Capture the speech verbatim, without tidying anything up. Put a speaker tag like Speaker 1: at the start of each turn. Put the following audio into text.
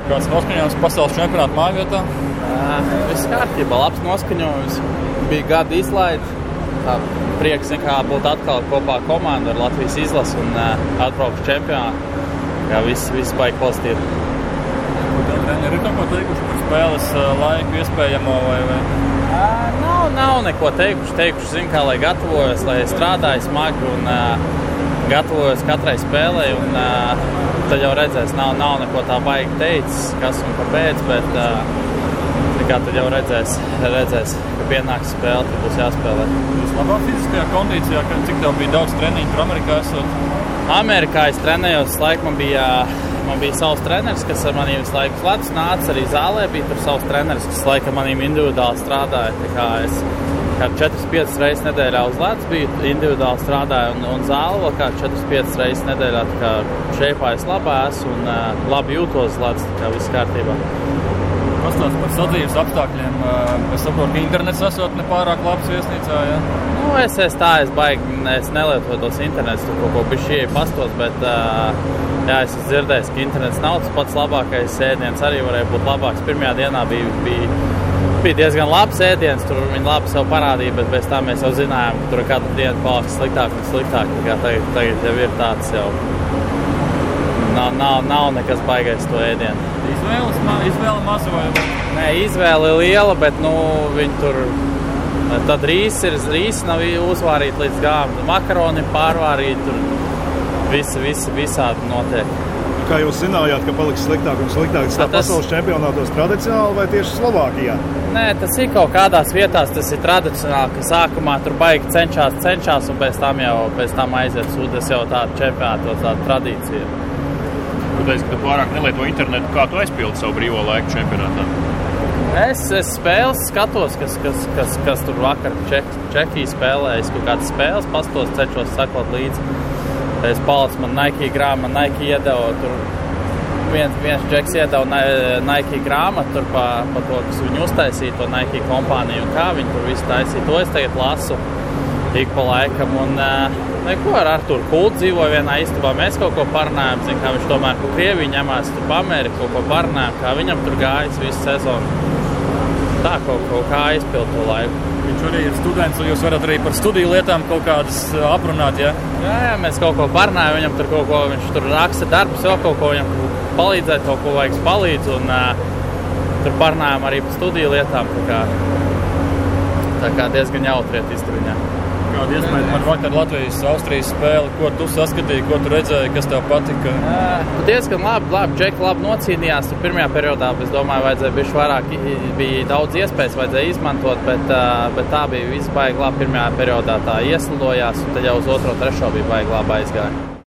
Speaker 1: Kāds noskaņojums pasaules čempionāta mājvietā?
Speaker 2: Uh, viss kārtībā, labs noskaņojums. Bija gada izlaide. Tā prieks nekā būt atkal kopā komanda ar Latvijas izlasu un uh, atbraukt čempionātu. Jā, viss, viss baigi pozitīvi.
Speaker 1: Ir kaut ko teikuši par spēles laiku iespējamo vai? vai?
Speaker 2: Uh, nav, nav neko teikuši. Teikuši, zin, kā lai gatavojos, lai strādāju smagi un uh, gatavojos katrai spēlei. Un, uh, tad jau redzēs, nav, nav neko tā baigi teicis, kas un kāpēc, bet uh, kā tad jau redzēs, redzēs, ka pienāks spēle, tad būs jāspēlē.
Speaker 1: Jūs labā fiziskajā kondīcijā, cik tev bija daudz treniņu tur Amerikā esot?
Speaker 2: Amerikā es trenējos, laika man bija... Man bija savs treneris, kas ar maniem visu laiku ledus nāca, arī zālē bija tur savs treneris, kas laika maniem individuāli strādāja. Tā kā es kā četras piecas reizes nedēļā uz ledus biju, individuāli strādāju un, un zāli vēl kā četras piecas reizes nedēļā. Tā kā šeipā es labā esmu un uh, labi jūtos uz ledus, tā kā viss kārtībā.
Speaker 1: Pastāst par sadzīves apstākļiem. Es saprotu, ka internets esot nepārāk labs viesnīcā, ja?
Speaker 2: Nu, es, es tā, es baigi, es nelietoju tos internets, tur kaut ko bišķi ieeju pastos, bet uh, jā, es esmu dzirdējis, ka internets nav tas pats labākais ēdiens, arī varēja būt labāks. Pirmajā dienā bija, bija, bija diezgan labs ēdiens, tur viņi labi sev parādīja, bet bez tā mēs jau zinājām, ka tur katru dienu paliks sliktāk un sliktāk, kā tagad, tagad jau ir tāds jau. Nav, nav, nav nekas baigais to ēdienu.
Speaker 1: Izvēles, izvēle maza vai?
Speaker 2: Nē, izvēle ir liela, bet nu, viņi tur... Tad rīsi ir, rīsi nav uzvārīti līdz gām, makaroni pārvārīti, tur visi, visi, visādi notiek.
Speaker 3: Kā jūs zinājāt, ka paliks sliktāk un sliktāk, tas tā tas... pasaules čempionātos tradicionāli vai tieši Slovākijā?
Speaker 2: Nē, tas ir kaut kādās vietās, tas ir tradicionāli, ka sākumā tur baigi cenšās, cenšās un pēc tam jau pēc tam aiziet sūdas jau tāda čempionātos, tāda tradīcija.
Speaker 4: Tu teici, ka tu pārāk nelieto internetu. Kā tu aizpildi savu brīvo laiku čempionātā?
Speaker 2: Es, es spēles skatos, kas, kas, kas, kas tur vakar Ček, Čekija spēlē. Es kaut kādas spēles pastos, cenšos sakot līdzi. Es palicu, man Nike grāma, Nike iedeva tur. Viens, viens Čeks iedeva Nike grāmatu tur pa, pa to, kas viņi uztaisīja, to Nike kompāniju un kā viņi tur visu taisīja. To es tagad lasu ik pa laikam. Un, neko ar Arturu Kultu dzīvoja vienā istabā. Mēs kaut ko parunājam, zin, kā viņš tomēr pa Krieviju ņemās, tur pa Ameriku kaut ko parunājam, kā viņam tur gājas visu sezonu. Tā kaut, kaut kā aizpild to laiku.
Speaker 1: Viņš arī ir students, un jūs varat arī par studiju lietām kaut kādas aprunāt, ja?
Speaker 2: Jā, jā, mēs kaut ko parunājam, viņam tur kaut ko, viņš tur raksta darbus, vēl kaut ko viņam palīdzēt, kaut ko vajag palīdz, un uh, tur parunājam arī par studiju lietām, tā kā, tā kā diezgan jautriet izturīņā.
Speaker 1: Kāda iespēja man vakar Latvijas Austrijas spēle, ko tu saskatīji, ko tu redzēji, kas tev patika?
Speaker 2: Uh, diezgan labi, labi, Džeki labi nocīnījās. Tur pirmajā periodā, es domāju, vajadzēja bišķi vairāk, bija daudz iespējas, vajadzēja izmantot, bet, uh, bet tā bija viss baigi labi. Pirmajā periodā tā ieslidojās, un tad jau uz otro, trešo bija baigi labi aizgāja.